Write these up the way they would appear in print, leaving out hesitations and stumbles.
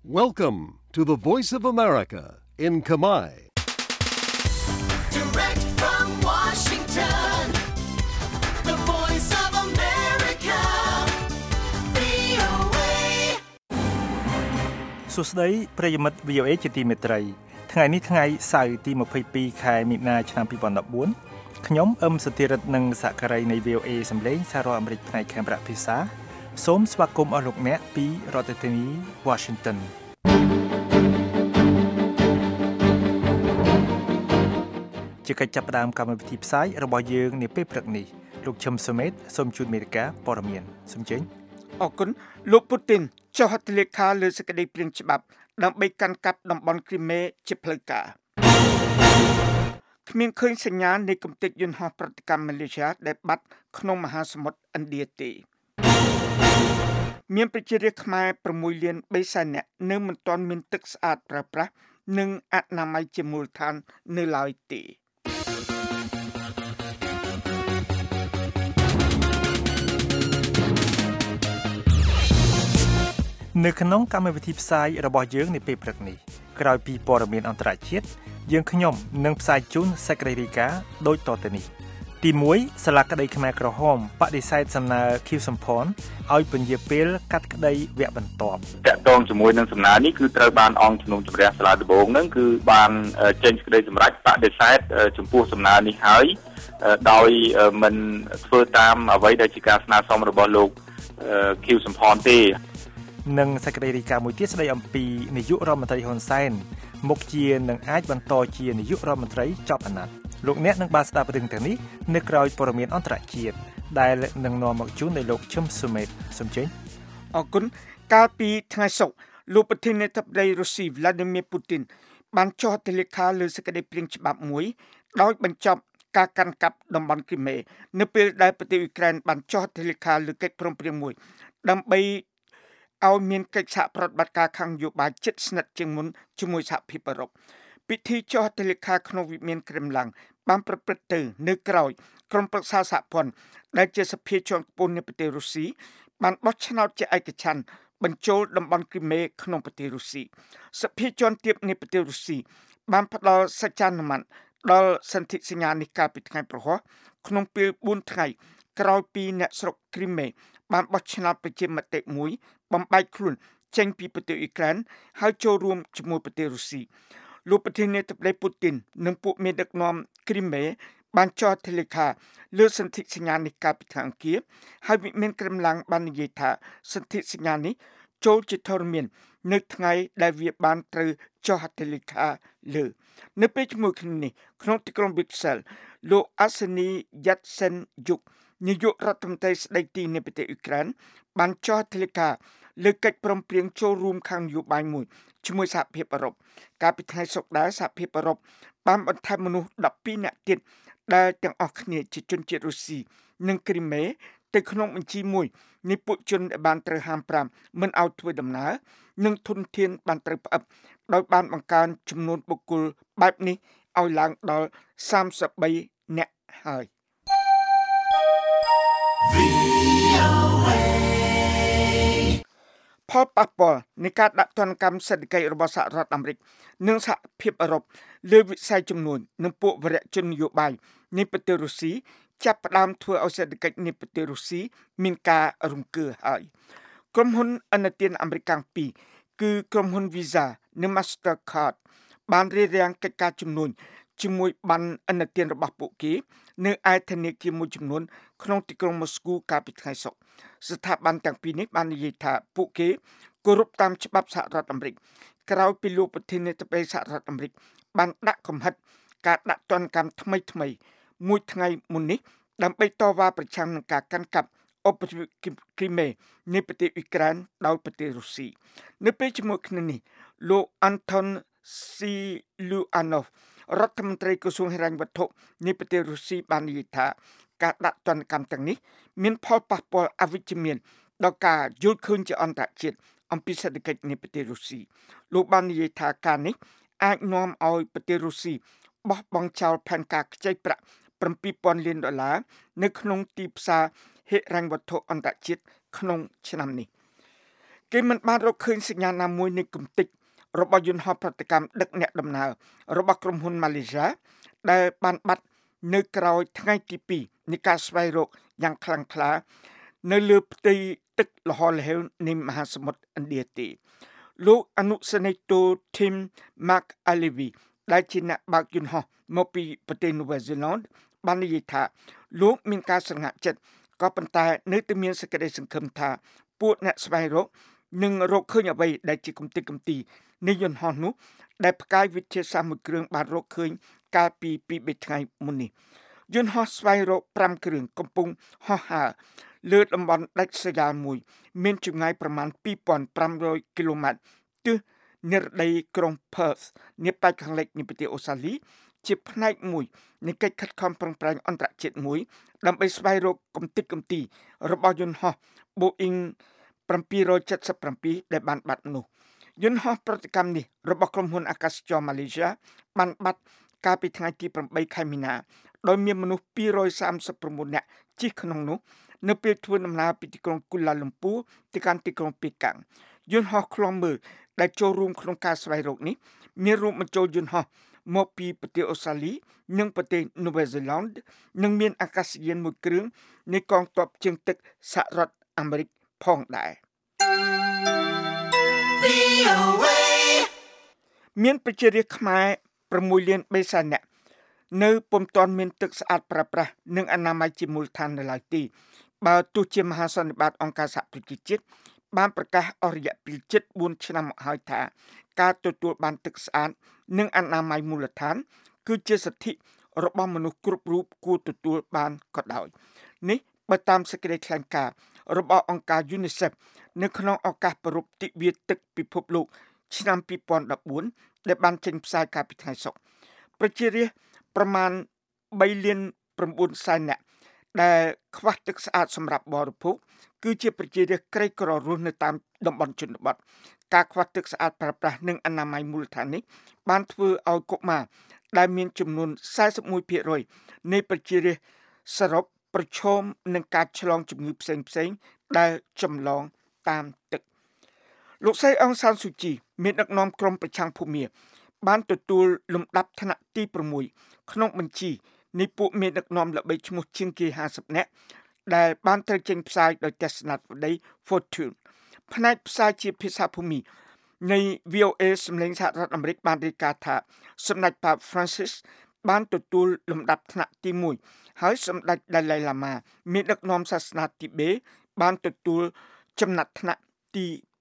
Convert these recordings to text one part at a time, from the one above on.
Welcome to the Voice of America in Khmer. Direct from Washington, the Voice of America, VOA. សួស្តីប្រិយមិត្ត VOA ជាទីមេត្រីថ្ងៃនេះថ្ងៃសៅរ៍ទី22ខែមិនិនាឆ្នាំ2014ខ្ញុំអឹមសុធិរិទ្ធនិងសហការីនៃ VOA សម្លេងសាររដ្ឋអាមេរិកផ្នែកខេមរៈភាសាសូមស្វាគមន៍អស់លោកអ្នកពីរដ្ឋធានី Washington ជាកិច្ចចាប់ផ្ដើមកម្មវិធីផ្សាយរបស់យើងនាពេលព្រឹកនេះលោកឈឹមសុមេតសូមជូនមេរិកាព័ត៌មានសូមជើញអរគុណលោកពូទីនចុះហត្ថលេខាលើសេចក្តីព្រាងច្បាប់ដើម្បីកាន់កាប់តំបន់គ្រីមេជាផ្លូវការគ្មានឃើញសញ្ញានៃគំនិតយន្តហោះប្រតិកម្មម៉ាឡេស៊ីដែលបាត់ក្នុងមហាសមុទ្រឥណ្ឌាទេមានប្រជារាស្ត្រខ្មែរ6លាន3សែននាក់នៅមិនទាន់មានទឹកស្អាតប្រើប្រាស់និងអនាម័យជាមូលដ្ឋាននៅឡើយទេនៅក្នុងកម្មវិធីផ្សាយរបស់យើងនាពេលព្រឹកនេះក្រោយពីព័ត៌មានអន្តរជាតិយើងខ្ញុំនឹងផ្សាយជូនសេចក្តីរាយការណ៍ដូចតទៅនេះទី1សាលាក្តីខ្មែរក្រហមបដិសេធសំណើខៀវសំផនឲ្យពន្យាពេលកាត់ក្តីវគ្គបន្ទាប់តាក់ទងជាមួយនឹងសំណើនេះគឺត្រូវបានអង្គជំនុំជម្រះសាលាដំបងហ្នឹងគឺបានចេញសេចក្តីសម្រេចបដិសេធចំពោះសំណើនេះហើយដោយមិនធ្វើតាមអ្វីដែលជាការស្នើសុំរបស់លោកខៀវសំផនទេនិងសេចក្តីរាយការណ៍មួយទៀតស្តីអំពីនាយករដ្ឋមន្ត្រីហ៊ុនសែនមុខជានឹងអាចបន្តជានាយករដ្ឋមន្ត្រីចប់អាណត្តិលោកអ្នកនឹងបានស្ដាប់រឿងទាំងនេះនៅក្រោយព័ត៌មានអន្តរជាតិដែលនឹងនាំមកជូនដោយលោកឈឹមសុមេតសូមជើញអរគុណកាលពីថ្ងៃសុក្រលោកប្រធានាធិបតីរុស្ស៊ី Vladimir Putin បានចុះហត្ថលេខាលើសេចក្តីព្រាងច្បាប់មួយដោយបញ្ចប់ការកាន់កាប់តំបន់គ្រីមេនៅពេលដែលប្រទេសអ៊ុយក្រែនបានចុះហត្ថលេខាលើកិច្ចព្រមព្រៀងមួយដើម្បីឲ្យមានកិច្ចសហប្រតិបត្តិការខាងនយោបាយជិតស្និទ្ធជាងមុនជាមួយសហភាពអឺរ៉ុបពិធីចុះហត្ថលេខាក្នុងវិមានក្រែមឡាំងបានប្រព្រឹត្តទៅនៅក្រោយក្រុមប្រឹក្សាសហព័ន្ធដែលជាសភាជាន់ខ្ពស់នៃប្រទេសរុស្ស៊ីបានបោះឆ្នោតជាឯកច្ឆន្ទបញ្ចូលតំបន់គ្រីមេក្នុងប្រទេសរុស្ស៊ីសភាជាន់ទាបនៃប្រទេសរុស្ស៊ីបានផ្ដល់សច្ចានុម័តដល់សន្ធិសញ្ញានេះកាលពីថ្ងៃប្រហោះក្នុងពេល4ថ្ងៃក្រោយពីអ្នកស្រុកគ្រីមេបានបោះឆ្នោតប្រជាមតិមួយបំបែកខ្លួនចេញពីប្រទេសអ៊ុយក្រែនហើយចូលរួមជាមួយប្រទេសរុស្ស៊ីលោកប្រធានាធិបតីពូទីននិងពួកមេដឹកនាំគ្រីមេបានចុះហត្ថលេខាលើសន្ធិសញ្ញានេះកាលពីថ្ងៃអង្គារហើយវិមានក្រែមឡាំងបាននិយាយថាសន្ធិសញ្ញានេះចូលជាធរមាននៅថ្ងៃដែលវាបានត្រូវចុះហត្ថលេខាលើនៅពេលជាមួយគ្នានេះក្នុងទីក្រុង Brussels លោកអាសេនីយ៉ាត់សេនយុកនាយករដ្ឋមន្ត្រីស្ដីទីនៃប្រទេសអ៊ុយក្រែនបានចុះហត្ថលេខាលើកិច្ចព្រមព្រៀងចូលរួមខាងនយោបាយមួយជាមួយសហភាពអឺរ៉ុបកាលពីថ្ងៃសុក្រដែរសហភាពអឺរ៉ុបបានបន្ថែមមនុស្ស12នាក់ទៀតដែលទាំងអស់គ្នាជាជនជាតិរុស្ស៊ីនិងគ្រីមេទៅក្នុងបញ្ជីមួយនៃពួកជនដែលបានត្រូវហាម5មិនឲ្យធ្វើដំណើរនិងធនធានបានត្រូវផ្អឹបដោយបានបង្កើនចំនួនបុគ្គលបែបនេះឲ្យឡើងដល់33នាក់ហើយផលប៉ះពាល់នៃការដាក់ទណ្ឌកម្មសេដ្ឋកិច្ចរបស់សហរដ្ឋអាមេរិកនិងសហភាពអឺរ៉ុបលើវិស័យចំនួននិងពួកវរៈជននយោបាយនៃប្រទេសរុស្ស៊ីចាប់ផ្ដើមធ្វើឲ្យសេដ្ឋកិច្ចនៃប្រទេសរុស្ស៊ីមានការរង្គើហើយក្រុមហ៊ុនឥណទានអាមេរិក2គឺក្រុមហ៊ុន Visa និង Mastercard បានរៀបរៀងកិច្ចការជំនួញជាមួយបានឥណទានរបស់ពួកគេនៅឯធនាគារមួយចំនួនក្នុងទីក្រុងម៉ូស្គូកាលពីថ្ងៃសុក្រស្ថាប័នទាំងពីរនេះបាននិយាយថាពួកគេគោរពតាមច្បាប់សហរដ្ឋអាមេរិកក្រោយពីលោកប្រធានាធិបតីសហរដ្ឋអាមេរិកបានដាក់កំហិតការដាក់ទណ្ឌកម្មថ្មីមួយថ្ងៃមុននេះដើម្បីតវ៉ាប្រឆាំងនឹងការកាន់កាប់ឧបទ្វីបគ្រីមេនៃប្រទេសអ៊ុយក្រែនដោយប្រទេសរុស្ស៊ីនៅពេលជាមួយគ្នានេះលោក Anton Siluanov រដ្ឋមន្ត្រីក្រសួងហិរញ្ញវត្ថុនៃប្រទេសរុស្ស៊ីបាននិយាយថាការដាក់ទណ្ឌកម្មទាំងនេះមានផលប៉ះពាល់អវិជ្ជមានដល់ការយល់ឃើញជាអន្តរជាតិអំពីសេដ្ឋកិច្ចនៃប្រទេសរុស្ស៊ីលោកបាននិយាយថាការនេះអាចនាំឲ្យប្រទេសរុស្ស៊ីបោះបង់ចោលផែនការខ្ចីប្រាក់$7,000 លាននៅក្នុងទីផ្សារហិរញ្ញវត្ថុអន្តរជាតិក្នុងឆ្នាំនេះគេមិនបានរកឃើញសញ្ញាណាមួយនៃគំនិតរបស់យន្តហោះប្រតិកម្មដឹកអ្នកដំណើររបស់ក្រុមហ៊ុន Malaysia ដែលបានបាត់នៅក្រោយថ្ងៃទី2នៃការស្វែងរកយ៉ាងខ្លាំងក្លានៅលើផ្ទៃទឹកល្ហល្ហេវនៃមហាសមុទ្រឥណ្ឌាទេលោកអនុសេនីយ៍តូ Tim McAlevey ដែលជាអ្នកបើកយន្តហោះមកពីប្រទេសនូវែលសេឡង់បាននិយាយថាលោកមានការស្រងាក់ចិត្តក៏ប៉ុន្តែនៅតែមានសេចក្តីសង្ឃឹមថាពួកអ្នកស្វែងរកនឹងរកឃើញអ្វីដែលជាគំនិតគំទីនៃយន្តហោះនោះដែលផ្កាយវិទ្យាសាស្ត្រមួយគ្រឿងបានរកឃើញកាលពី2-3ថ្ងៃមុននេះយន្តហោះស្វែងរក5គ្រឿងកំពុងហោះហើរលើតំបន់ដាច់ស្រយាលមួយមានចម្ងាយប្រមាណ 2,500 គីឡូម៉ែត្រទិសនិរដីក្រុង Perth នៅប៉ែកខាងលិចនៃប្រទេសអូស្ត្រាលីជាផ្នែកមួយនៃកិច្ចខិតខំប្រឹងប្រែងអន្តរជាតិមួយដើម្បីស្វែងរកគំនិតគំទីរបស់យន្តហោះ Boeing 777ដែលបានបាត់នោះយន្តហោះប្រតិកម្មនេះរបស់ក្រុមហ៊ុនអាកាសចរណ៍ម៉ាឡេស៊ីបានបាត់កាលពីថ្ងៃទី8ខែមីនាដោយមានមនុស្ស239នាក់ជិះក្នុងនោះនៅពេលធ្វើដំណើរពីទីក្រុងគូឡាលំពូទៅកាន់ទីក្រុងប៉េកាំងយន្តហោះឃ្លាំមើលដែលចូលរួមក្នុងការស្វែងរកនេះមានរួមបញ្ចូលយន្តហោះមកពីប្រទេសអូស្ត្រាលីនិងប្រទេសនូវែលសេឡង់និងមានអាកាសយានមួយគ្រឿងនៃកងទ័ពជើងទឹកសហរដ្ឋអាមេរិកផងដែរមានប្រជារាស្ត្រខ្មែរ6លាន3សែននាក់នៅពុំទាន់មានទឹកស្អាតប្រើប្រាស់និងអនាម័យជាមូលដ្ឋាននៅឡើយទេបើទោះជាមហាសន្និបាតអង្គការសហប្រជាជាតិបានប្រកាសអស់រយៈពេលជិត4ឆ្នាំមកហើយថាការទទួលបានទឹកស្អាតនិងអនាម័យមូលដ្ឋានគឺជាសិទ្ធិរបស់មនុស្សគ្រប់រូបគួរទទួលបានក៏ដោយនេះបើតាមសេចក្តីថ្លែងការណ៍របស់អង្គការ UNICEF នៅក្នុងឱកាសប្រពៃទិវាទឹកពិភពលោកឆ្នាំ2014ដែលបានចេញផ្សាយកាលពីថ្ងៃសុក្រប្រជារាស្ត្រប្រមាណ3លាន9សែននាក់ដែលខ្វះទឹកស្អាតសម្រាប់បរិភោគគឺជាប្រជារាស្ត្រក្រីក្ររស់នៅតាមតំបន់ជនបទការខ្វះទឹកស្អាតប្រើប្រាស់និងអនាម័យមូលដ្ឋាននេះបានធ្វើឲ្យកុមារដែលមានចំនួន 41% នៃប្រជារាស្ត្រសរុបប្រឈមនឹងការឆ្លងជំងឺផ្សេងៗដែលចម្លងតាមទឹកលោកស្រីអង្សានស៊ូជីមានដឹកនាំក្រុមប្រឆាំងភូមាបានទទួលលំដាប់ថ្នាក់ទី6ក្នុងបញ្ជីនៃពួកមានដឹកនាំល្បីឈ្មោះជាងគេ50នាក់ដែលបានត្រូវចេញផ្សាយដោយទស្សនាវដ្តី Fortune ផ្នែកផ្សាយជាភាសាភូមិនៃ VOA សម្លេងសហរដ្ឋអាមេរិកបានរាយការណ៍ថាសម្ដេចប៉ាប Francis បានទទួលលំដាប់ថ្នាក់ទី1ហើយសម្ដេច Dalai Lama មានដឹកនាំសាសនាទីបេបានទទួលចំណាត់ថ្នាក់ទី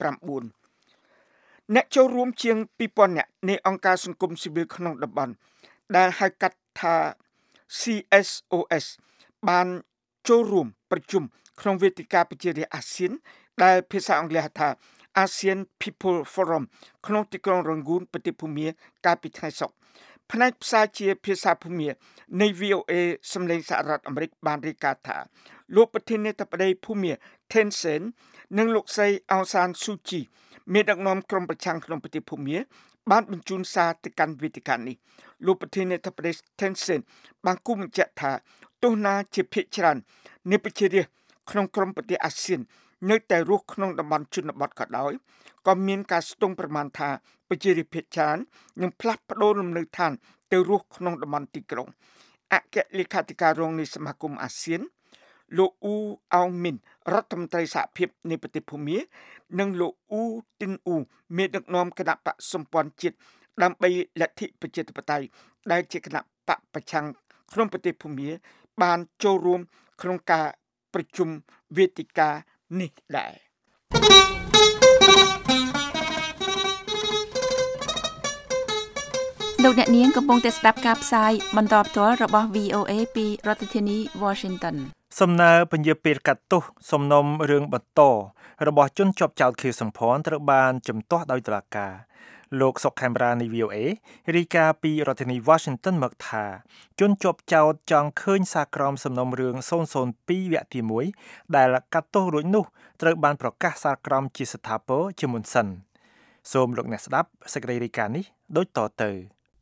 9អ្នកចូលរួមជាង 2000 នាក់នៃអង្គការសង្គមស៊ីវិលក្នុងតំបន់ដែលហៅកាត់ថា CSOS បានចូលរួមប្រជុំក្នុងវេទិកាប្រជារាស្ត្រអាស៊ានដែលភាសាអង់គ្លេសហៅថា ASEAN People Forum ក្នុងទីក្រុងរ៉ាងូនប្រទេសភូមាកាលពីថ្ងៃសុក្រផ្នែកផ្សាយជាភាសាភូមានៃ VOA សម្លេងសហរដ្ឋអាមេរិកបានរាយការណ៍ថាលោកប្រធានាធិបតីភូមា Thein Sein និងលោកស្រីអង្សានស៊ូជីមានដឹកនាំក្រុមប្រឆាំងក្នុងប្រទេសភូមាបានបញ្ជូនសារទៅកាន់វេទិកានេះលោកប្រធានាធិបតី Thein Sein បានគូបញ្ជាក់ថាទោះណាជាភាគច្រើននៃប្រជារាស្ត្រក្នុងក្រុមប្រទេសអាស៊ាននៅតែរស់ក្នុងតំបន់ជនបទក៏ដោយក៏មានការស្ទង់ប្រមាណថាប្រជារាស្ត្រភាគច្រើននឹងផ្លាស់ប្ដូរលំនៅឋានទៅរស់ក្នុងតំបន់ទីក្រុងអគ្គលេខាធិការរងនៃសមាគមអាស៊ានលោកអ៊ូអោងមីនរដ្ឋមន្ត្រីសហភាពនៃប្រទេសភូមានិងលោកអ៊ូទីនអ៊ូមេដឹកនាំគណៈបកសម្ព័ន្ធជាតិដើម្បីលទ្ធិប្រជាធិបតេយ្យដែលជាគណៈបកប្រឆាំងក្នុងប្រទេសភូមាបានចូលរួមក្នុងការប្រជុំវេទិកានេះដែរលោកអ្នកនាងកំពុងតែស្ដាប់ការផ្សាយបន្តផ្ទាល់របស់ VOA ពីរដ្ឋធានី Washington សំណើពន្យាពេលកាត់ទោសសំណុំរឿងបន្តរបស់ជនជាប់ចោទខៀវសំផនត្រូវបានជំទាស់ដោយតុលាការលោកសុកខេមរានៃ VOA រាយការណ៍ពីរដ្ឋធានី Washington មកថាជនជាប់ចោទចង់ឃើញសារក្រមសំណុំរឿង002វគ្គទី1ដែលកាត់ទោសរួចនោះត្រូវបានប្រកាសសារក្រមជាស្ថាពរជាមុនសិនសូមលោកអ្នកស្ដាប់សេចក្តីរាយការណ៍នេះដូចតទៅ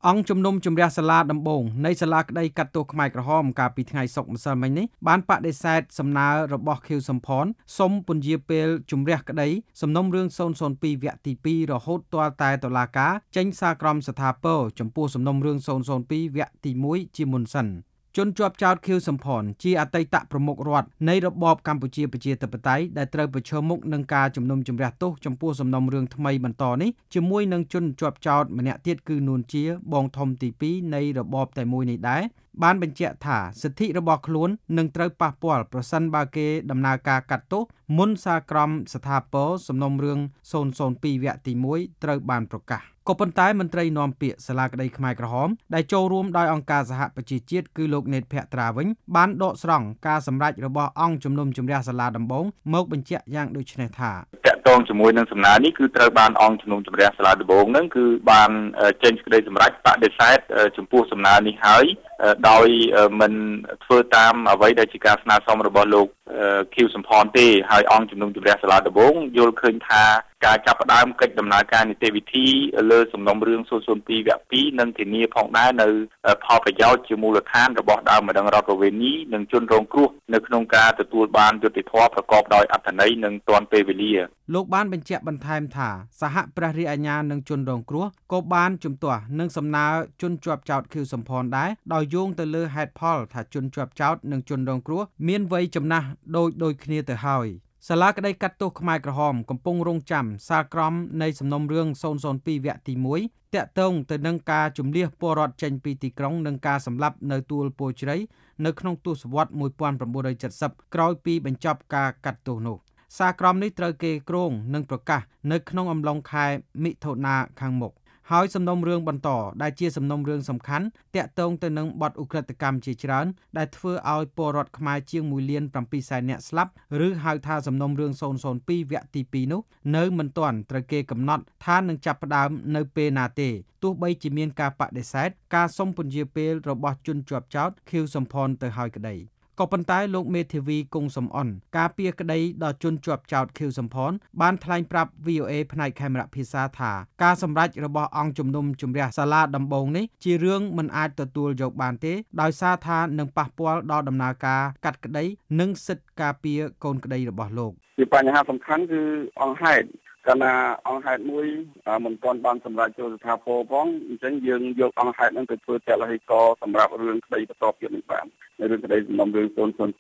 អង្គជំនុំជម្រះសាលាដំបងនៃសាលាក្តីកាត់ទោសខ្មែរក្រហមកាលពីថ្ងៃសុក្រម្សិលមិញនេះបានបដិសេធសំណើរបស់ខៀវសំផនសុំពន្យាពេលជំរះក្តីសំណុំរឿង002វគ្គទី2រហូតទាល់តែតុលាការចេញសារក្រមស្ថាពរចំពោះសំណុំរឿង002វគ្គទី1ជាមុនសិនជនជាប់ចោទខៀវសំផនជាអតីតប្រមុខរដ្ឋនៃរបបកម្ពុជាប្រជាធិបតេយ្យដែលត្រូវប្រឈមមុខនឹងការជំនុំជម្រះទោសចំពោះសំណុំរឿងថ្មីបន្តនេះជាមួយនឹងជនជាប់ចោតម្នាក់ទៀតគឺនួនជាបងធំទី2នៃរបបតែមួយនេះដែរបានបញ្ជាក់ថាសិទ្ធិរបស់ខ្លួននឹងត្រូវប៉ះពាល់ប្រសិនបើគេដំណើរការកាត់ទោសមុនសារក្រមស្ថាពរសំណុំរឿង002វគ្គទី1ត្រូវបានប្រកាសក៏ប៉ុន្តែមន្ត្រីនាំពាក្យសាលាក្តីខ្មែរក្រហមដែលចូលរួមដោយអង្គការសហប្រជាជាតិគឺលោកណេតភក្ត្រាវិញបានដកស្រង់ការសម្រេចរបស់អង្គជំនុំជម្រះសាលាដំបងមកបញ្ជាក់យ៉ាងដូចនេះថាតកតងជាមួយនឹងសំណើនេះគឺត្រូវបានអង្គជំនុំជម្រះសាលាដំបងហ្នឹងគឺបានចេញសេចក្តីសម្រេចបដិសេធចំពោះសំណើនេះហើយដោយមិនធ្វើតាមអ្វីដែលជាការស្នើសុំរបស់លោកខៀវសំផនទេហើយអង្គជំនុំជម្រះសាលាដំបងយល់ឃើញថាការចាប់ផ្ដើមកិច្ចដំណើរការនីតិវិធីលើសំណុំរឿង002វគ្គ2និងធានាផងដែរនៅផលប្រយោជន៍ជាមូលដ្ឋានរបស់ដើមម្ដងរដ្ឋប្រវេណីនិងជនរងគ្រោះនៅក្នុងការទទួលបានយុត្តិធម៌ប្រកបដោយអត្ថន័យនិងទាន់ពេលវេលាលោកបានបញ្ជាក់បន្ថែមថាសហព្រះរាជអាជ្ញានិងជនរងគ្រោះក៏បានជំទាស់នឹងសំណើជនជាប់ចោទខៀវសំផនដែរដោយយោងទៅលើហេតុផលថាជនជាប់ចោទនិងជនរងគ្រោះមានវ័យចំណាស់ដូចគ្នាទៅហើយសាលាក្តីកាត់ទោសខ្មែរក្រហមកំពុងរងចាំសារក្រមនៃសំណុំរឿង002វគ្គទី1តាក់ទងទៅនឹងការជំនះពលរដ្ឋចេញពីទីក្រុងនិងការសម្លាប់នៅទួលពោជ្រៃនៅក្នុងទសវត្សរ៍1970ក្រោយពីបញ្ចប់ការកាត់ទោសនោះសារក្រមនេះត្រូវគេគ្រោងនឹងប្រកាសនៅក្នុងអំឡុងខែមិថុនាខាងមុខហើយសំណុំរឿងបន្តដែលជាសំណុំរឿងសំខាន់តាក់ទងទៅនឹងបទឧក្រិដ្ឋកម្មជាច្រើនដែលធ្វើឲ្យពលរដ្ឋខ្មែរជាង1.7 លាននាក់ស្លាប់ឬហៅថាសំណុំរឿង002វគ្គទី2នោះនៅមិនទាន់ត្រូវគេកំណត់ថានឹងចាប់ផ្ដើមនៅពេលណាទេទោះបីជាមានការបដិសេធការសុំពន្យាពេលរបស់ជនជាប់ចោទខៀវសំផនទៅហើយក្តីក៏ប៉ុន្តែលោកមេធាវីគង់សំអនការពារក្តីដល់ជនជាប់ចោទខៀវសំផនបានថ្លែងប្រាប់ VOA ផ្នែកខេមរៈភាសាថាការសម្រេចរបស់អង្គជំនុំជម្រះសាលាដំបងនេះជារឿងមិនអាចទទួលយកបានទេដោយសារថានឹងប៉ះពាល់ដល់ដំណើរការកាត់ក្តីនិងសិទ្ធិការពារកូនក្តីរបស់លោកជាបញ្ហាសំខាន់គឺអង្គហេតុកាលណាអង្គហេតុមួយមិនទាន់បានសម្រេចចូលស្ថាពរផងអញ្ចឹងយើងយកអង្គហេតុហ្នឹងទៅធ្វើតលហិកសម្រាប់រឿងក្តីបន្តទៀតនេះបានរឿងក្តីសំណុំរឿង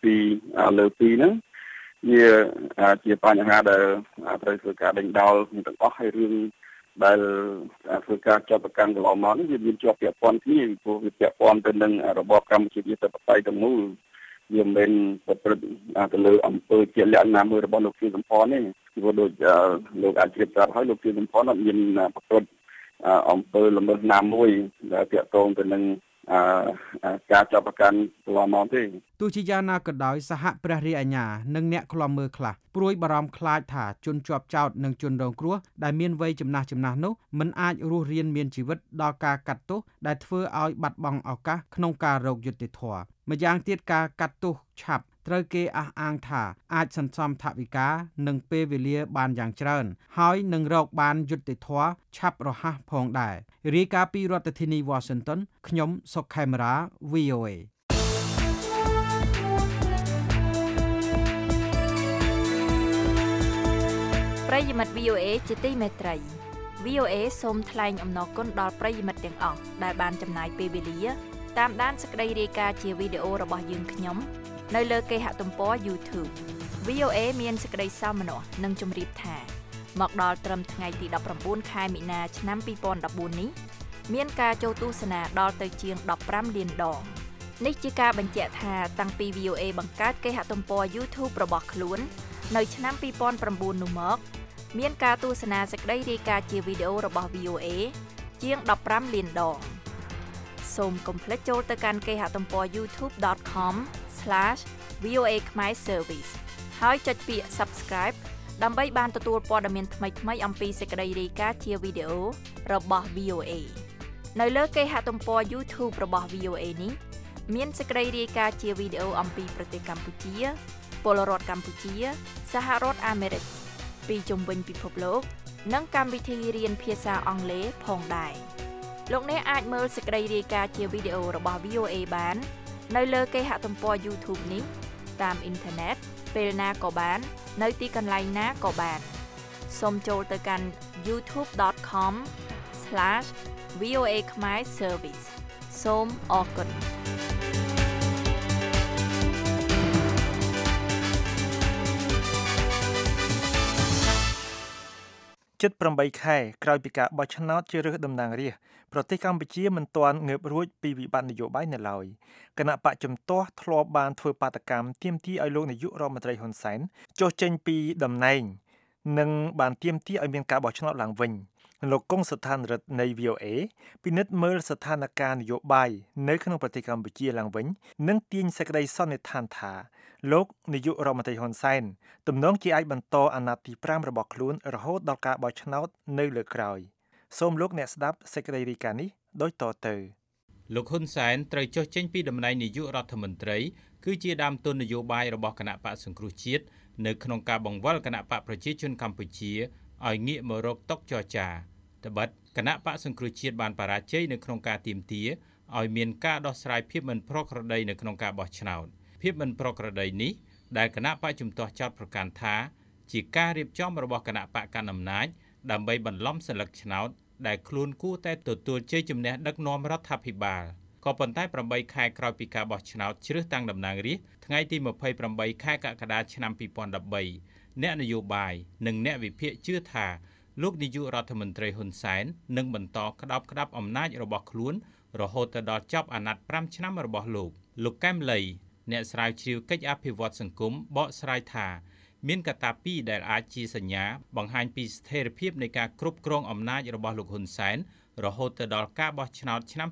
002លើ2ហ្នឹងវាជាបញ្ហាដែលត្រូវធ្វើការដេញដោលទាំងអស់ហើយរឿងដែលធ្វើការចាប់ប្រកាន់កន្លងមកនេះវាមានជាប់ពាក់ព័ន្ធគ្នាព្រោះវាពាក់ព័ន្ធទៅនឹងរបបកម្ពុជាប្រជាធិបតេយ្យទាំងមូលវាមិនប្រព្រឹត្តទៅលើអំពើជាលក្ខណៈមួយរបស់លោកខៀវសំផនទេព្រោះដូចលោកអាចជ្រាបប្រាប់ហើយលោកខៀវសំផនអត់មានប្រព្រឹត្តអំពើល្មើសណាមួយដែលពាក់ព័ន្ធទៅនឹងការចាប់ប្រកាន់កន្លងមកទេទោះជាយ៉ាងណាក៏ដោយសហព្រះរាជអាជ្ញានិងអ្នកឃ្លាំមើលខ្លះព្រួយបារម្ភខ្លាចថាជនជាប់ចោទនិងជនរងគ្រោះដែលមានវ័យចំណាស់នោះមិនអាចរស់រានមានជីវិតដល់ការកាត់ទោសដែលធ្វើឲ្យបាត់បង់ឱកាសក្នុងការរកយុត្តិធម៌ម្យ៉ាងទៀតការកាត់ទោសឆាប់ត្រូវគេអះអាងថាអាចសន្សំថវិកានិងពេលវេលាបានយ៉ាងច្រើនហើយនឹងរកបានយុត្តិធម៌ឆាប់រហ័សផងដែររាយការណ៍ពីរដ្ឋធានី Washington ខ្ញុំសុកខេមរា VOA ប្រិយមិត្ត VOA ជាទីមេត្រី VOA សូមថ្លែងអំណរគុណដល់ប្រិយមិត្តទាំងអស់ដែលបានចំណាយពេលវេលាតាមដានសេចក្តីរាយការណ៍ជាវីដេអូរបស់យើងខ្ញុំនៅលើគេហទំព័រ YouTube VOA មានសេចក្តីសោមនស្សនិងជម្រាបថាមកដល់ត្រឹមថ្ងៃទី19ខែមិនិនាឆ្នាំ2014នេះមានការចូលទស្សនាដល់ទៅជាង15 លានដងនេះជាការបញ្ជាក់ថាតាំងពី VOA បង្កើតគេហទំព័រ YouTube របស់ខ្លួននៅឆ្នាំ2009នោះមកមានការទស្សនាសេចក្តីរាយការណ៍ជាវីដេអូរបស់ VOA ជាង15 លានដងសូមកុំភ្លេចចូលទៅកាន់គេហទំព័រ youtube.com/VOA Khmer Service ហើយចុចពាក្យ Subscribe ដើម្បីបានទទួលព័ត៌មានថ្មីៗអំពីសេចក្តីរាយការណ៍ជាវីដេអូរបស់ VOA នៅលើគេហទំព័រ YouTube របស់ VOA នេះមានសេចក្តីរាយការណ៍ជាវីដេអូអំពីប្រទេសកម្ពុជាពលរដ្ឋកម្ពុជាសហរដ្ឋអាមេរិកពីជុំវិញពិភពលោកនិងកម្មវិធីរៀនភាសាអង់គ្លេសផងដែរលោកអ្នកអាចមើលសេចក្តីរាយការណ៍ជាវីដេអូរបស់ VOA បាននៅលើគេហទំព័រ YouTube នេះតាមអ៊ីនធឺណិតពេលណាក៏បាននៅទីកន្លែងណាក៏បានសូមចូលទៅកាន់ youtube.com/VOA Khmer Service សូមអរគុណជិត8ខែក្រោយពីការបោះឆ្នោតជ្រើសរើសតំណាងរាស្ត្រប្រទេសកម្ពុជាមិនទាន់ងើបរួចពីវិបត្តិនយោបាយនៅឡើយគណៈបកជំទាស់ធ្លាប់បានធ្វើបាតកម្មទាមទារឲ្យលោកនាយករដ្ឋមន្ត្រីហ៊ុនសែនចុះចេញពីតំណែងនិងបានទាមទារឲ្យមានការបោះឆ្នោតឡើងវិញលោកកុងស្ថានរិទ្ធនៃ VOA ពិនិត្យមើលស្ថានភាពនយោបាយនៅក្នុងប្រទេសកម្ពុជាឡើងវិញនិងទាញសេចក្តីសន្និដ្ឋានថាលោកនាយករដ្ឋមន្ត្រីហ៊ុនសែនទំនងជាអាចបន្តអាណត្តិទី5របស់ខ្លួនរហូតដល់ការបោះឆ្នោតនៅលើកក្រោយសូមលោកអ្នកស្ដាប់សេចក្តីរាយការណ៍នេះដូចតទៅលោកហ៊ុនសែនត្រូវចុះចេញពីតំណែងនាយករដ្ឋមន្ត្រីគឺជាដើមទុននយោបាយរបស់គណៈបកសង្គ្រោះជាតិនៅក្នុងការបង្វិលគណៈបកប្រជាជនកម្ពុជាឲ្យងាកមករកតុចរចាត្បិតគណៈបកសង្គ្រោះជាតិបានបរាជ័យនៅក្នុងការទាមទារឲ្យមានការដោះស្រាយភាពមិនប្រក្រតីនៅក្នុងការបោះឆ្នោតភាពមិនប្រក្រតីនេះដែលគណៈបកជំទាស់ចោទប្រកាន់ថាជាការរៀបចំរបស់គណៈបកកណ្ដាលអំណាចដើម្បីបន្លំសិលឹកឆ្នោតដែលខ្លួនគួរតែទទួលជ័យជំនះដឹកនាំរដ្ឋាភិបាលក៏ប៉ុន្តែ8ខែក្រោយពីការបោះឆ្នោតជ្រើសតាំងតំណាងរាស្ត្រថ្ងៃទី28ខែកក្កដាឆ្នាំ2013អ្នកនយោបាយនិងអ្នកវិភាគជឿថាលោកនាយករដ្ឋមន្ត្រីហ៊ុនសែននឹងបន្តក្តាប់អំណាចរបស់ខ្លួនរហូតដល់ចប់អាណត្តិ5ឆ្នាំរបស់លោកកែមលីអ្នកស្រាវជ្រាវកិច្ចអភិវឌ្ឍសង្គមបកស្រាយថាមានកត្តាពីរដែលអាចជាសញ្ញាបង្ហាញពីស្ថិរភាពនៃការគ្រប់គ្រងអំណាចរបស់លោកហ៊ុនសែនរហូតដល់ការបោះឆ្នោតឆ្នាំ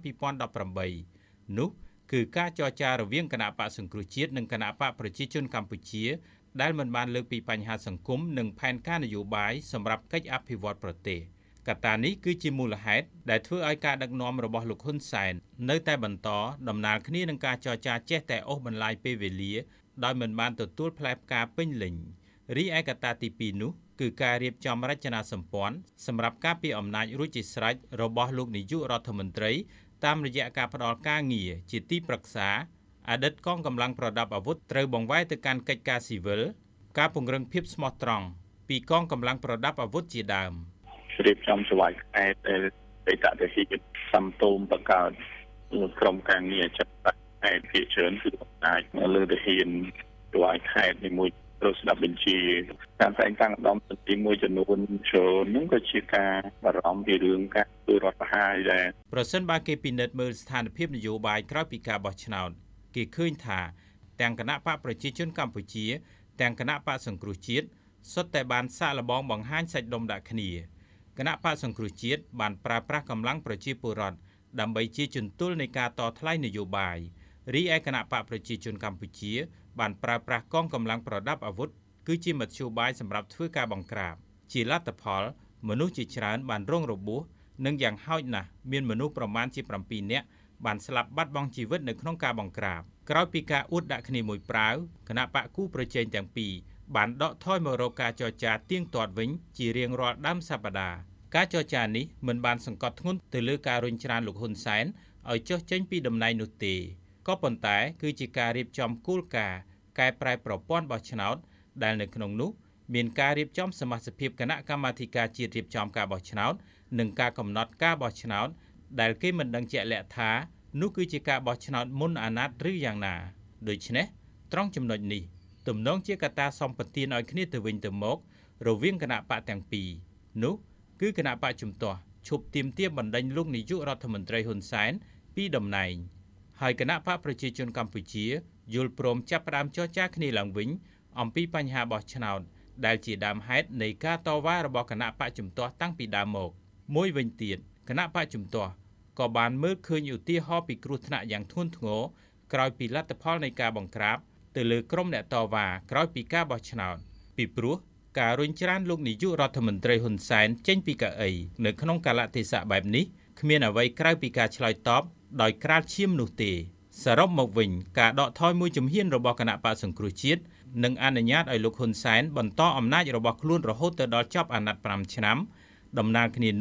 2018នោះគឺការចរចារវាងគណៈបកសង្គ្រោះជាតិនិងគណៈបកប្រជាជនកម្ពុជាដែលមិនបានលើកពីបញ្ហាសង្គមនិងផែនការនយោបាយសម្រាប់កិច្ចអភិវឌ្ឍប្រទេសកត្តានេះគឺជាមូលហេតុដែលធ្វើឲ្យការដឹកនាំរបស់លោកហ៊ុនសែននៅតែបន្តដំណើរគ្នានឹងការចរចាចេះតែអូសបន្លាយពេលវេលាដោយមិនបានទទួលផ្លែផ្កាពេញលេញរីឯកត្តាទី2នោះគឺការរៀបចំរចនាសម្ព័ន្ធសម្រាប់ការពារអំណាចរួចជាស្រេចរបស់លោកនាយករដ្ឋមន្ត្រីតាមរយៈការផ្តល់ការងារជាទីប្រឹក្សាអតីតកងកម្លាំងប្រដាប់អាវុធត្រូវបង្វែរទៅកាន់កិច្ចការស៊ីវិលការពង្រឹងភាពស្មោះត្រង់ពីកងកម្លាំងប្រដាប់អាវុធជាដើមរៀបចំស្វ័យខេត្តដែលបេតតេស៊ីសំទោមបង្កើតក្រុមការងារចាត់តាខេត្តជាច្រើនគឺអំណាចលើទាហានស្វ័យខេត្តនីមួយត្រូវស្ដាប់បញ្ជាការតែងតាំងឧត្តមសេនីយ៍មួយចំនួនច្រើនហ្នឹងក៏ជាការបារម្ភពីរឿងការធ្វើរដ្ឋប្រហារដែរប្រសិនបើគេពិនិត្យមើលស្ថានភាពនយោបាយក្រោយពីការបោះឆ្នោតគេឃើញថាទាំងគណៈបកប្រជាជនកម្ពុជាទាំងគណៈបកសង្គ្រោះជាតិសុទ្ធតែបានសាកល្បងបង្ហាញសាច់ដុំដាក់គ្នាគណៈបកសង្គ្រោះជាតិបានប្រើប្រាស់កម្លាំងប្រជាពលរដ្ឋដើម្បីជាជំទល់នៃការតថ្លៃនយោបាយរីឯគណៈបកប្រជាជនកម្ពុជាបានប្រើប្រាស់កងកម្លាំងប្រដាប់អាវុធគឺជាមធ្យោបាយសម្រាប់ធ្វើការបង្ក្រាបជាលទ្ធផលមនុស្សជាច្រើនបានរងរបួសនិងយ៉ាងហោចណាស់មានមនុស្សប្រមាណជា7នាក់បានស្លាប់បាត់បង់ជីវិតនៅក្នុងការបង្ក្រាបក្រោយពីការអួតដាក់គ្នាមួយប្រាវគណៈបកគូប្រជែងទាំងពីរបានដកថយមករកការចរចាទៀងទាត់វិញជារៀងរាល់ដើមសប្តាហ៍ការចរចានេះមិនបានសង្កត់ធ្ងន់ទៅលើការរុញច្រានលោកហ៊ុនសែនឲ្យចុះចេញពីតំណែងនោះទេក៏ប៉ុន្តែគឺជាការរៀបចំគោលការណ៍កែប្រែប្រព័ន្ធបោះឆ្នោតដែលនៅក្នុងនោះមានការរៀបចំសមាជិកគណៈកម្មាធិការជាតិរៀបចំការបោះឆ្នោតនិងការកំណត់ការបោះឆ្នោតដែលគេមិនដឹងជាក់លាក់ថានោះគឺជាការបោះឆ្នោតមុនអាណត្តិឬយ៉ាងណាដូច្នេះត្រង់ចំណុចនេះទំនងជាកត្តាសម្បទានឲ្យគ្នាទៅវិញទៅមករវាងគណៈបកទាំងពីរនោះគឺគណៈបកជំទាស់ឈប់ទាមទារបណ្ដេញលោកនាយករដ្ឋមន្ត្រីហ៊ុនសែនពីតំណែងហើយគណៈបកប្រជាជនកម្ពុជាយល់ព្រមចាប់ផ្ដើមចរចាគ្នាឡើងវិញអំពីបញ្ហាបោះឆ្នោតដែលជាដើមហេតុនៃការតវ៉ារបស់គណៈបកជំទាស់តាំងពីដើមមកមួយវិញទៀតគណៈបកជំទាស់ក៏បានមើលឃើញឧទាហរណ៍ពីគ្រោះថ្នាក់យ៉ាងធ្ងន់ធ្ងរក្រោយពីលទ្ធផលនៃការបង្ក្រាបទៅលើក្រុមអ្នកតវ៉ាក្រោយពីការបោះឆ្នោតពីព្រោះការរុញច្រានលោកនាយករដ្ឋមន្ត្រីហ៊ុនសែនចេញពីកៅអីនៅក្នុងកាលៈទេសៈបែបនេះគ្មានអ្វីក្រៅពីការឆ្លើយតបដោយក្រាលឈាមនោះទេសរុបមកវិញការដកថយមួយជំហានរបស់គណៈបកសង្គ្រោះជាតិនឹងអនុញ្ញាតឲ្យលោកហ៊ុនសែនបន្តអំណាចរបស់ខ្លួនរហូតទៅដល់ចប់អាណត្តិ5ឆ្នាំដំណើរគ្នានោះគ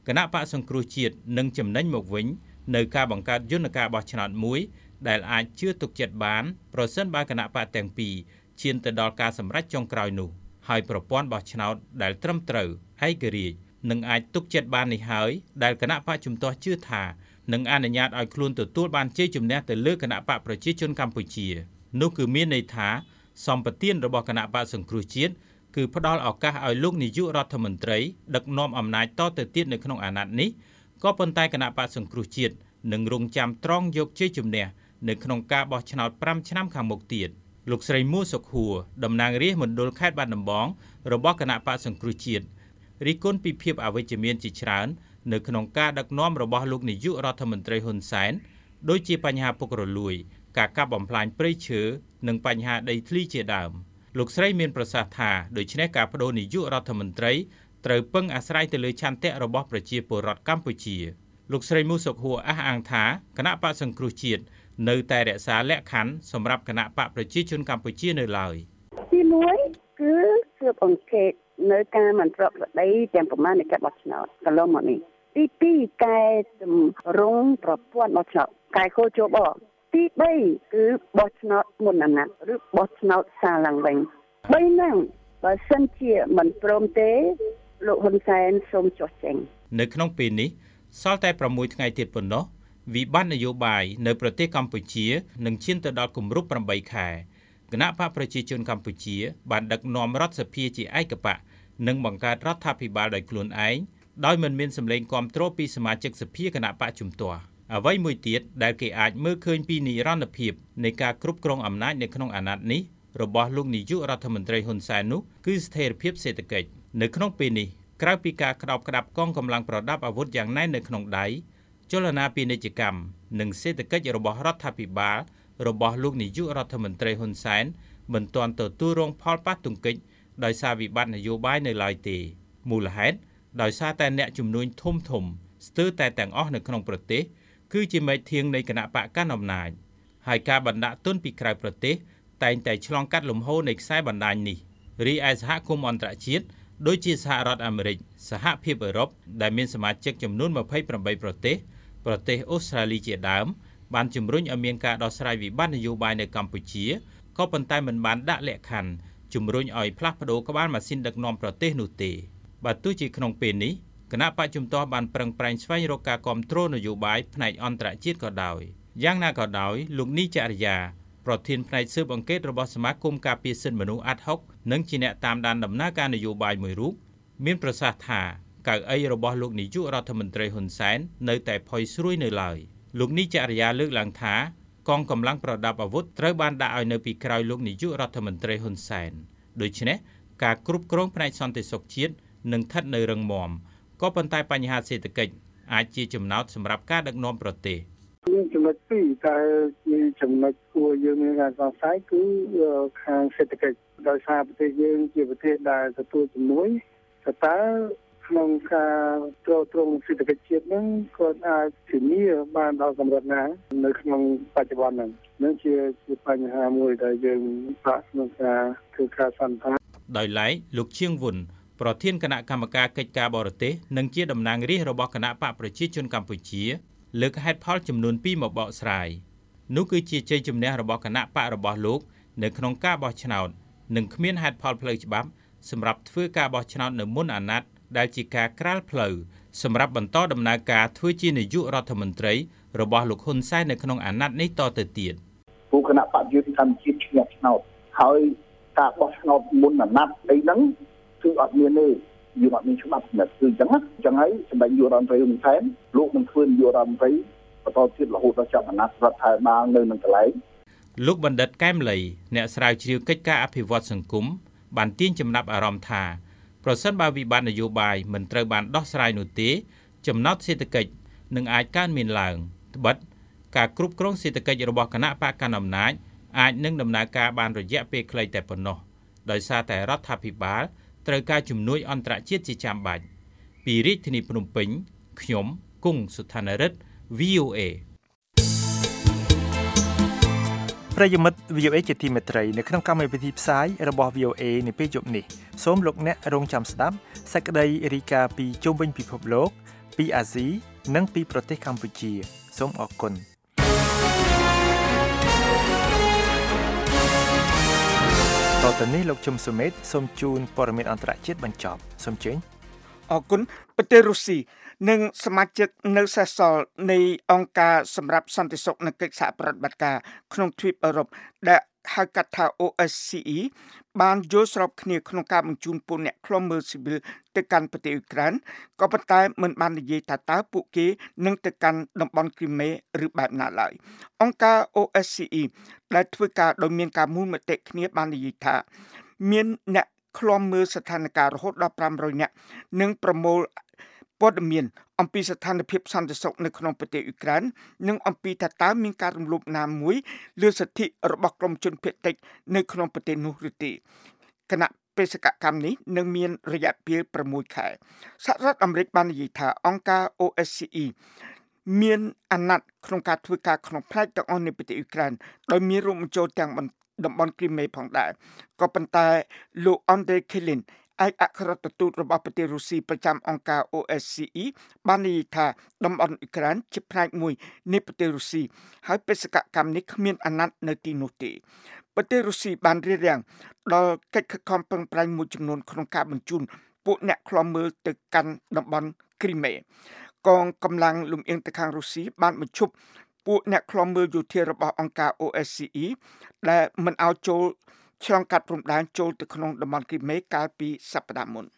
គណៈបកសង្គ្រោះជាតិនឹងចំណេញមកវិញនៅការបង្កើតយន្តការបោះឆ្នោតមួយដែលអាចជឿទុកចិត្តបានប្រសិនបើគណៈបកទាំងពីរឈានទៅដល់ការសម្រេចចុងក្រោយនោះហើយប្រព័ន្ធបោះឆ្នោតដែលត្រឹមត្រូវឯករាជ្យនឹងអាចទុកចិត្តបាននេះហើយដែលគណៈបកជំទាស់ជឿថានឹងអនុញ្ញាតឲ្យខ្លួនទទួលបានជ័យជំនះទៅលើគណៈបកប្រជាជនកម្ពុជានោះគឺមានន័យថាសម្បទានរបស់គណៈបកសង្គ្រោះជាតិគឺផ្ដល់ឱកាសឲ្យលោកនាយករដ្ឋមន្ត្រីដឹកនាំអំណាចតទៅទៀតនៅក្នុងអាណត្តិនេះក៏ប៉ុន្តែគណៈបកសង្គ្រោះជាតិនឹងរងចាំត្រង់យកជ័យជំនះនៅក្នុងការបោះឆ្នោត5ឆ្នាំខាងមុខទៀតលោកស្រីមួសុខហួរតំណាងរាស្ត្រមណ្ឌលខេត្តបាត់ដំបងរបស់គណៈបកសង្គ្រោះជាតិរិះគន់ពីភាពអវិជ្ជមានជាច្រើននៅក្នុងការដឹកនាំរបស់លោកនាយករដ្ឋមន្ត្រីហ៊ុនសែនដូចជាបញ្ហាពុករលួយការកាប់បំផ្លាញព្រៃឈើនិងបញ្ហាដីធ្លីជាដើមលោកស្រីមានប្រសាសន៍ថាដូច្នេះការបដូរនាយករដ្ឋមន្ត្រីត្រូវពឹងអាស្រ័យទៅលើឆន្ទៈរបស់ប្រជាពលរដ្ឋកម្ពុជាលោកស្រីមូសុខហួរអះអាងថាគណៈបកសង្គ្រោះជាតិនៅតែរក្សាលក្ខខណ្ឌសម្រាប់គណៈបកប្រជាជនកម្ពុជានៅឡើយទី1គឺស៊ើបអង្កេតនៅការមិនប្រក្រតីទាំងប្រមាណនៃការបោះឆ្នោតកន្លងមកនេះទី2កែតម្រង់ប្រព័ន្ធបោះឆ្នោតកែខូចបទី3គឺបោះឆ្នោតមុនអាណត្តិឬបោះឆ្នោតសារឡើងវិញ3ហ្នឹងបើសិនជាមិនព្រមទេលោកហ៊ុនសែនសូមចុះចេញនៅក្នុងពេលនេះសល់តែ6ថ្ងៃទៀតប៉ុណ្ណោះវិបត្តិនយោបាយនៅប្រទេសកម្ពុជានឹងឈានទៅដល់គម្រប់8ខែគណៈបកប្រជាជនកម្ពុជាបានដឹកនាំរដ្ឋសភាជាឯកបកនិងបង្កើតរដ្ឋាភិបាលដោយខ្លួនឯងដោយមិនមានសម្លេងគាំទ្រពីសមាជិកសភាគណៈបកជំទាស់អ្វីមួយទៀតដែលគេអាចមើលឃើញពីនិរន្តរភាពនៃការគ្រប់គ្រងអំណាចនៅក្នុងអាណត្តិនេះរបស់លោកនាយករដ្ឋមន្ត្រីហ៊ុនសែននោះគឺស្ថិរភាពសេដ្ឋកិច្ចនៅក្នុងពេលនេះក្រៅពីការក្តោបក្តាប់កងកម្លាំងប្រដាប់អាវុធយ៉ាងណែននៅក្នុងដៃចលនាពាណិជ្ជកម្មនិងសេដ្ឋកិច្ចរបស់រដ្ឋាភិបាលរបស់លោកនាយករដ្ឋមន្ត្រីហ៊ុនសែនមិនទាន់ទទួលរងផលប៉ះទង្គិចដោយសារវិបត្តិនយោបាយនៅឡើយទេមូលហេតុដោយសារតែអ្នកជំនួញធំស្ទើរតែទាំងអស់នៅក្នុងប្រទេសគឺជាមេធាងនៃគណៈបកកាន់អំណាចហើយការបណ្ដាក់ទុនពីក្រៅប្រទេសតែងតែឆ្លងកាត់លំហូរនៃខ្សែបណ្ដាញនេះរីឯសហគមន៍អន្តរជាតិដូចជាសហរដ្ឋអាមេរិកសហភាពអឺរ៉ុបដែលមានសមាជិកចំនួន28ប្រទេសអូស្ត្រាលីជាដើមបានជំរុញឲ្យមានការដោះស្រាយវិបត្តិនយោបាយនៅកម្ពុជាក៏ប៉ុន្តែមិនបានដាក់លក្ខខណ្ឌជំរុញឲ្យផ្លាស់ប្ដូរក្បាលម៉ាស៊ីនដឹកនាំប្រទេសនោះទេបើទោះជាក្នុងពេលនេះគណៈបកជំទាស់បានប្រឹងប្រែងស្វែងរកការគ្រប់គ្រងនយោបាយផ្នែកអន្តរជាតិក៏ដោយយ៉ាងណាក៏ដោយលោកនីចរិយាប្រធានផ្នែកស៊ើបអង្កេតរបស់សមាគមការពារសិទ្ធិមនុស្សអាត់ហុកនិងជាអ្នកតាមដានដំណើរការនយោបាយមួយរូបមានប្រសាសន៍ថាកៅអីរបស់លោកនាយករដ្ឋមន្ត្រីហ៊ុនសែននៅតែផុយស្រួយនៅឡើយលោកនីចរិយាលើកឡើងថាកងកម្លាំងប្រដាប់អាវុធត្រូវបានដាក់ឲ្យនៅពីក្រោយលោកនាយករដ្ឋមន្ត្រីហ៊ុនសែនដូច្នេះការគ្រប់គ្រងផ្នែកសន្តិសុខជាតិនឹងស្ថិតនៅរឹងមាំក៏ប៉ុន្តែបញ្ហាសេដ្ឋកិច្ចអាចជាចំណោទសម្រាប់ការដឹកនាំប្រទេសមានចំណុចពីរតែជាចំណុចគួរយើងមានការសង្ស័យគឺខាងសេដ្ឋកិច្ចដោយសារប្រទេសយើងជាប្រទេសដែលទទួលជំនួយតើក្នុងការទ្រទ្រង់សេដ្ឋកិច្ចជាតិហ្នឹងគាត់អាចធានាបានដល់កម្រិតណានៅក្នុងបច្ចុប្បន្នហ្នឹងនឹងជាបញ្ហាមួយដែលយើងបាក់ក្នុងការធ្វើការសន្និដ្ឋានដោយឡែកលោកឈៀងវុនប្រធានគណៈកម្មការកិច្ចការបរទេសនិងជាតំណាងរាស្ត្ររបស់គណៈបកប្រជាជនកម្ពុជាលើកហេតុផលចំនួន2មកបកស្រាយនោះគឺជាជ័យជំនះរបស់គណៈបករបស់លោកនៅក្នុងការបោះឆ្នោតនិងគ្មានហេតុផលផ្លូវច្បាប់សម្រាប់ធ្វើការបោះឆ្នោតនៅមុនអាណត្តិដែលជាការក្រាលផ្លូវសម្រាប់បន្តដំណើរការធ្វើជានាយករដ្ឋមន្ត្រីរបស់លោកហ៊ុនសែននៅក្នុងអាណត្តិនេះតទៅទៀតគណៈបកយុទ្ធកម្មជាតិឈ្នះឆ្នោតហើយការបោះឆ្នោតមុនអាណត្តិអីហ្នឹងគឺអត់មានទេយើងអត់មានច្បាប់គឺអញ្ចឹងហើយសម្ដេចនាយករដ្ឋមន្ត្រីហ៊ុនសែនលោកនឹងធ្វើនាយករដ្ឋមន្ត្រីបន្តទៀតរហូតដល់ចប់អាណត្តិរដ្ឋាភិបាលនៅនឹងកន្លែងលោកបណ្ឌិតកែមលីអ្នកស្រាវជ្រាវកិច្ចការអភិវឌ្ឍសង្គមបានទាញចំណាប់អារម្មណ៍ថាប្រសិនបើវិបត្តិនយោបាយមិនត្រូវបានដោះស្រាយនោះទេចំណោទសេដ្ឋកិច្ចនឹងអាចកើនមានឡើងត្បិតការគ្រប់គ្រងសេដ្ឋកិច្ចរបស់គណៈបកកណ្ដាលអំណាចអាចនឹងដំណើរការបានរយៈពេលខ្លីតែប៉ុណ្ណោះដោយសារតែរដ្ឋាភិបាលត្រូវការជំនួយអន្តរជាតិជាចាំបាច់ពីរាជធានីភ្នំពេញខ្ញុំគង់សុថានរិទ្ធ VOA ប្រិយមិត្ត VOA ជាទីមេត្រីនៅក្នុងកម្មវិធីផ្សាយរបស់ VOA នៅពេលយប់នេះសូមលោកអ្នករងចាំស្ដាប់សេចក្តីរាយការណ៍ពីជុំវិញពិភពលោកពីអាស៊ីនិងពីប្រទេសកម្ពុជាសូមអរគុណតទៅនេះលោកជុំសុមេតសូមជូនព័ត៌មានអន្តរជាតិបញ្ចប់សូមជើញអរគុណប្រទេសរុស្ស៊ីនិងសមាជិកនៅសេសសល់នៃអង្គការសម្រាប់សន្តិសុខនិងកិច្ចសហប្រតិបត្តិការក្នុងទ្វីបអឺរ៉ុបដែលហៅកាត់ថា OSCE បានយល់ស្របគ្នាក្នុងការបញ្ជូនពលអ្នកឃ្លាំមើលស៊ីវិលទៅកាន់ប្រទេសអ៊ុយក្រែនក៏ប៉ុន្តែមិនបាននិយាយថាតើពួកគេនឹងទៅកាន់តំបន់គ្រីមេឬបែបណាឡើយអង្គការ OSCE ដែលធ្វើការដោយមានការមូលមតិគ្នាបាននិយាយថាមានអ្នកឃ្លាំមើលស្ថានភាពរហូតដល់500នាក់និងប្រមូលព័ត៌មានអំពីស្ថានភាពសន្តិសុខនៅក្នុងប្រទេសអ៊ុយក្រែននិងអំពីថាតើមានការរំលោភណាមួយលើសិទ្ធិរបស់ក្រុមជនភៀសតិចនៅក្នុងប្រទេសនោះឬទេគណៈបេសកកម្មនេះនឹងមានរយៈពេល6ខែសហរដ្ឋអាមេរិកបាននិយាយថាអង្គការ OSCE មានអាណត្តិក្នុងការធ្វើការក្នុងផ្នែកទាំងអស់នៃប្រទេសអ៊ុយក្រែនដោយមានរួមបញ្ចូលទាំងតំបន់គ្រីមេផងដែរក៏ប៉ុន្តែលោក Andrei Kelin ឯកអគ្គរដ្ឋទូតរបស់ប្រទេសរុស្ស៊ីប្រចាំអង្គការ OSCE បាននិយាយថាតំបន់អ៊ុយក្រែនជាផ្នែកមួយនៃប្រទេសរុស្ស៊ីហើយបេសកកម្មនេះគ្មានអាណត្តិនៅទីនោះទេប្រទេសរុស្ស៊ីបានរារាំងដល់កិច្ចខិតខំប្រឹងប្រែងមួយចំនួនក្នុងការបញ្ជូនពួកអ្នកឃ្លាំមើលទៅកាន់តំបន់គ្រីមេកងកម្លាំងលំអៀងទៅខាងរុស្ស៊ីបានបញ្ឈប់ពួកអ្នកឃ្លាំមើលយោធារបស់អង្គការ OSCE ដែលមិនឲ្យចូលឆ្លងកាត់ព្រំដែនចូលទៅក្នុងតំបន់គ្រីមេកាលពីសប្តាហ៍មុន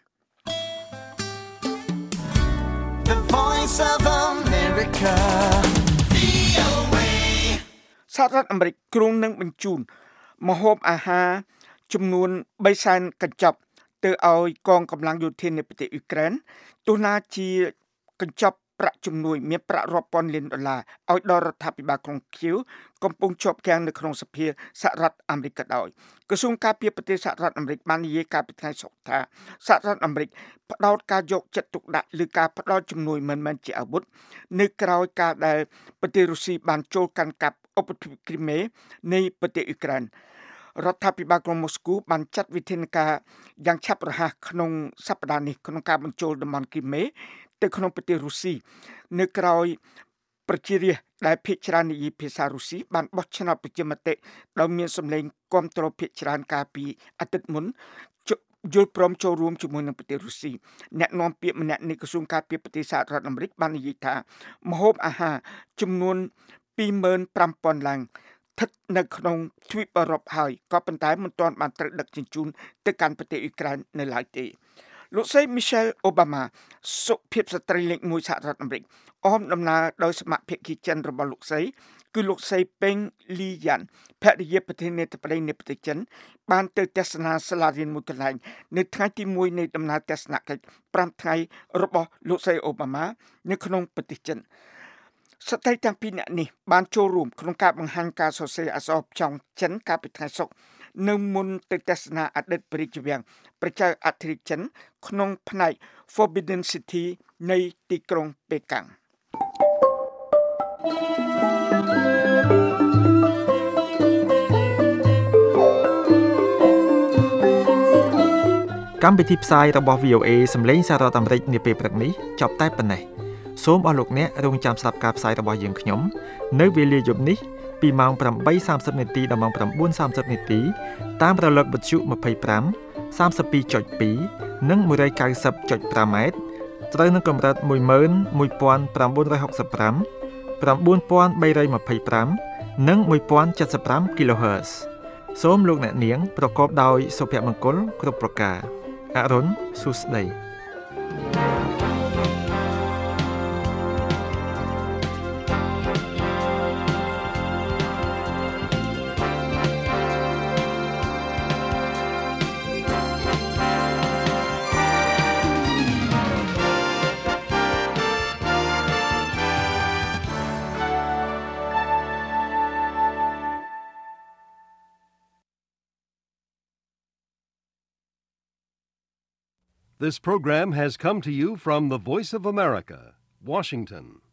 The Voice of America VOA សហរដ្ឋអាមេរិកគ្រោងនឹងបញ្ជូនម្ហូបអាហារចំនួន3សែនកញ្ចប់ទៅឲ្យកងកម្លាំងយោធានៃប្រទេសអ៊ុយក្រែនទោះណាជាកញ្ចប់ប្រាក់ជំនួយមានប្រាក់រាប់ពាន់លានដុល្លារឲ្យដល់រដ្ឋាភិបាលក្រុងឃីវកំពុងជាប់គាំងនៅក្នុងសភាសហរដ្ឋអាមេរិកក៏ដោយក្រសួងការពារប្រទេសសហរដ្ឋអាមេរិកបាននិយាយកាលពីថ្ងៃសុក្រថាសហរដ្ឋអាមេរិកផ្ដោតការយកចិត្តទុកដាក់លើការផ្ដល់ជំនួយមិនមែនជាអាវុធនៅក្រៅការដែលប្រទេសរុស្ស៊ីបានចូលកាន់កាប់ឧបទ្វីបគ្រីមេនៃប្រទេសអ៊ុយក្រែនរដ្ឋាភិបាលក្រុងម៉ូស្គូបានចាត់វិធានការយ៉ាងឆាប់រហ័សក្នុងសប្តាហ៍នេះក្នុងការបញ្ចូលតំបន់គ្រីមេទៅក្នុងប្រទេសរុស្ស៊ីនៅក្រៅប្រជារាស្ត្រដែលភាគច្រើននិយាយភាសារុស្ស៊ីបានបោះឆ្នោតប្រជាមតិដោយមានសម្លេងគាំទ្រភាគច្រើនកាលពីអាទិត្យមុនយល់ព្រមចូលរួមជាមួយនឹងប្រទេសរុស្ស៊ីអ្នកនាំពាក្យម្នាក់នៃក្រសួងការពារប្រទេសសហរដ្ឋអាមេរិកបាននិយាយថាម្ហូបអាហារចំនួន 25,000 ឡើងស្ថិតនៅក្នុងទ្វីបអឺរ៉ុបហើយក៏ប៉ុន្តែមិនទាន់បានត្រូវដឹកជញ្ជូនទៅកាន់ប្រទេសអ៊ុយក្រែននៅឡើយទេលោកស្រី Michelle Obama សុភាពស្ត្រីលេខ1សហរដ្ឋអាមេរិកអមដំណើរដោយសមាភិកីចិនរបស់លោកស្រីគឺលោកស្រីពេងលីយ៉ាន់ភរិយាប្រធានាធិបតីនៃប្រទេសចិនបានទៅទស្សនាសាលារៀនមួយកន្លែងនៅថ្ងៃទី1នៃដំណើរទស្សនកិច្ច5ថ្ងៃរបស់លោកស្រី Obama នៅក្នុងប្រទេសចិនស្ត្រីទាំងពីរនាក់នេះបានចូលរួមក្នុងការបង្ហាញការសរសេរអក្សរផ្ចង់ចិនកាលពីថ្ងៃសុក្រនៅមុនទៅទស្សនាអតីតព្រះរាជវាំងព្រះចៅអធិរាជចិនក្នុងផ្នែក Forbidden City នៃទីក្រុងប៉េកាំងកម្មវិធីផ្សាយរបស់ VOA សម្លេងសហរដ្ឋអាមេរិកនាពេលព្រឹកនេះចប់តែប៉ុណ្ណេះសូមអស់លោកអ្នករងចាំស្ដាប់ការផ្សាយរបស់យើងខ្ញុំនៅវេលាយប់នេះពីម៉ោង 8:30 នាទីដល់ម៉ោង 9:30 នាទីតាមរលកវិទ្យុ25 32.2 និង 190.5 ម៉ែត្រត្រូវនឹងកម្រិត 11965 9325 និង 1075 kHz សូមលោកអ្នកនាងប្រកបដោយសុភមង្គលគ្រប់ប្រការអរុនសុស្ដី This program has come to you from the Voice of America, Washington.